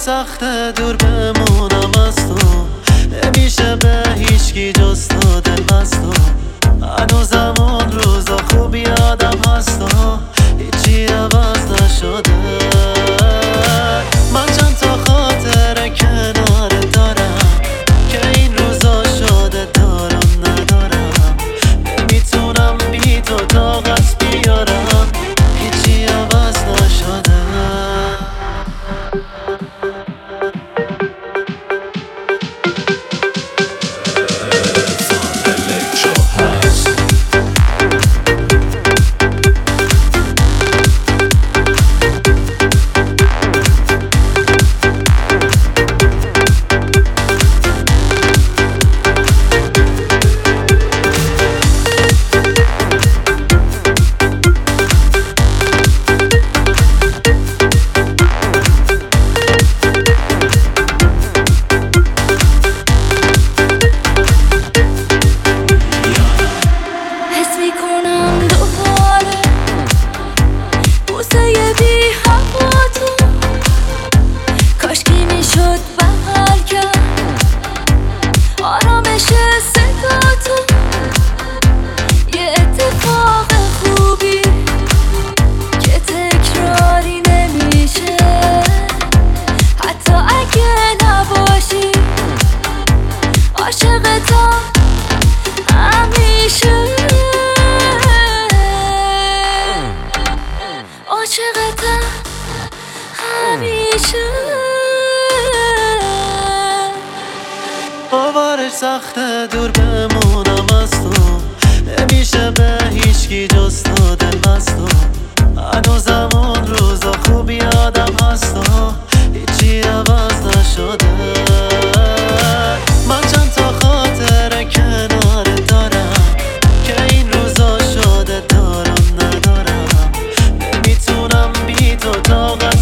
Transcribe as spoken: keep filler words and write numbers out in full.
سخته دور بمونم از تو، نمیشه به هیچکی جز تو دل مستو. هنوزم اون روزا خوب یادم هستا، هیچی عوض نشده. من چند تا خاطره کنارت دارم که این روزا شده دارم ندارم. نمیتونم بی تو طاقت بیارم، هیچی عوض نشده. عاشقتم همیشه. باورش سخته دور بمونم از تو، نمیشه به هیچکی جز تو دل مستو. هنوزم اون روزا خوب یادم هستا، هیچی عوض نشده. من چند تا خاطره کنارت دارم که این روزا شده دارم ندارم. نمیتونم بی تو طاقت